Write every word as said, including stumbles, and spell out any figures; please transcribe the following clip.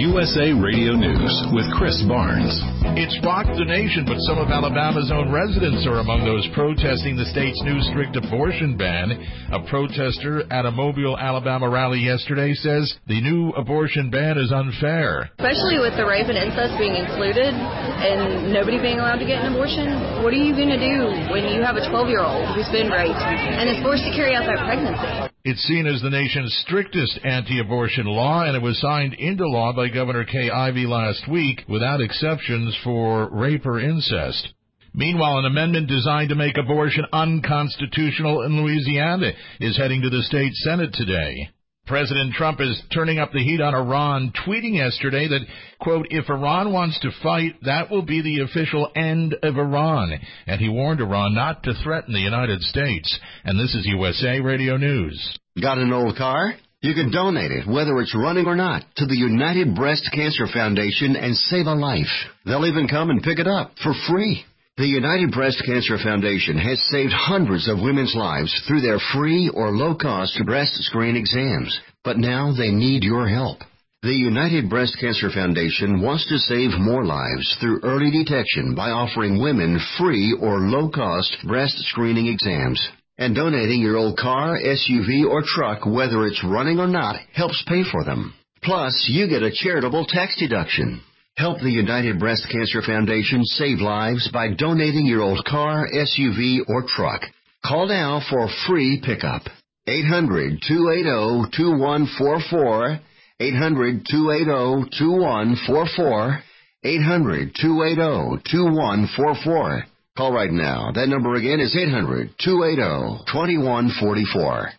U S A Radio News with Chris Barnes. It's rocked the nation, but some of Alabama's own residents are among those protesting the state's new strict abortion ban. A protester at a Mobile, Alabama rally yesterday says the new abortion ban is unfair. Especially with the rape and incest being included and nobody being allowed to get an abortion, what are you going to do when you have a twelve-year-old who's been raped and is forced to carry out that pregnancy? It's seen as the nation's strictest anti-abortion law, and it was signed into law by Governor Kay Ivey last week without exceptions for rape or incest. Meanwhile, an amendment designed to make abortion unconstitutional in Louisiana is heading to the state Senate today. President Trump is turning up the heat on Iran, tweeting yesterday that, quote, if Iran wants to fight, that will be the official end of Iran. And he warned Iran not to threaten the United States. And this is U S A Radio News. Got an old car? You can donate it, whether it's running or not, to the United Breast Cancer Foundation and save a life. They'll even come and pick it up for free. The United Breast Cancer Foundation has saved hundreds of women's lives through their free or low-cost breast screen exams. But now they need your help. The United Breast Cancer Foundation wants to save more lives through early detection by offering women free or low-cost breast screening exams. And donating your old car, S U V, or truck, whether it's running or not, helps pay for them. Plus, you get a charitable tax deduction. Help the United Breast Cancer Foundation save lives by donating your old car, S U V, or truck. Call now for a free pickup. eight hundred, two eight zero, two one four four. eight hundred, two eight zero, two one four four. eight hundred, two eight zero, two one four four. Call right now. That number again is eight hundred, two eight zero, two one four four.